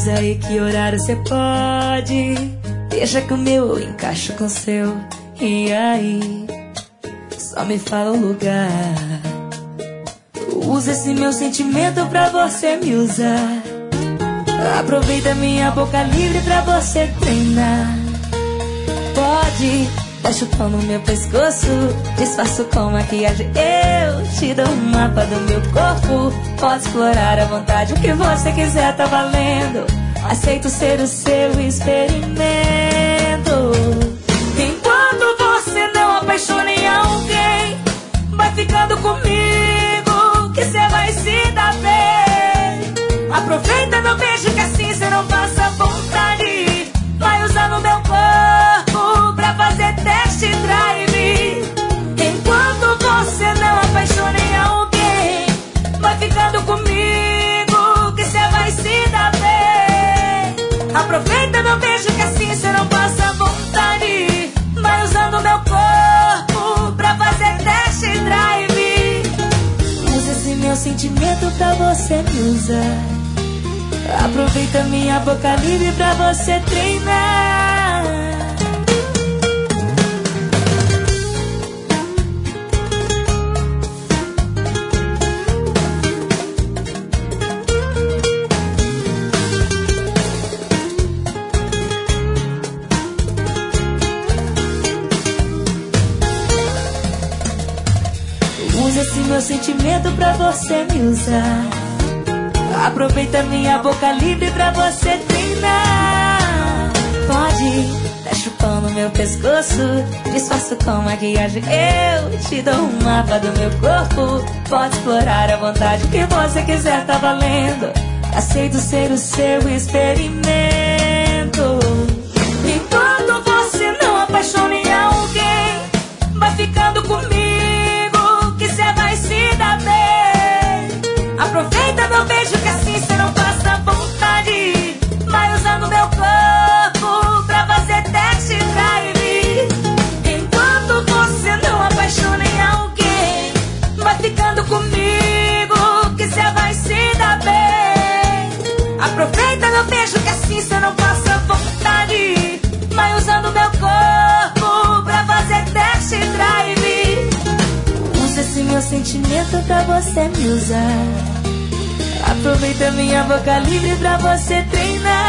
diz aí que horário cê pode. Deixa que o meu encaixo com o seu. E aí, só me fala o lugar. Usa esse meu sentimento pra você me usar. Aproveita minha boca livre pra você treinar. Pode, tá chupando meu pescoço. Disfarço com maquiagem, eu te dou um mapa do meu corpo. Pode explorar à vontade, o que você quiser tá valendo. Aceito ser o seu experimento. Enquanto você não apaixona em alguém, vai ficando comigo que cê vai se dar bem. Aproveita meu beijo que assim cê não passa vontade. Vai usando meu corpo pra fazer test drive. Enquanto você não apaixona em alguém, vai ficando comigo que cê vai se dar bem. Aproveita meu beijo que assim cê não passa vontade. Vai usando meu corpo pra fazer test drive. Usa esse meu sentimento pra você me usar. Aproveita minha boca livre pra você treinar. Usa esse meu sentimento pra você me usar. Aproveita minha boca livre pra você treinar. Pode, tá chupando meu pescoço. Disfarço com maquiagem, eu te dou um mapa do meu corpo. Pode explorar à vontade, o que você quiser tá valendo. Aceito ser o seu experimento. Enquanto você não apaixona em alguém, vai ficando comigo que cê vai se dar bem. Aproveita meu beijo que assim cê não passa vontade. Vai usando meu corpo pra fazer test drive. Enquanto você não apaixona em alguém, vai ficando comigo que cê vai se dar bem. Aproveita meu beijo que assim cê não passa vontade. Vai usando meu corpo pra fazer test drive. Usa esse meu sentimento pra você me usar. Aproveita minha boca livre pra você treinar.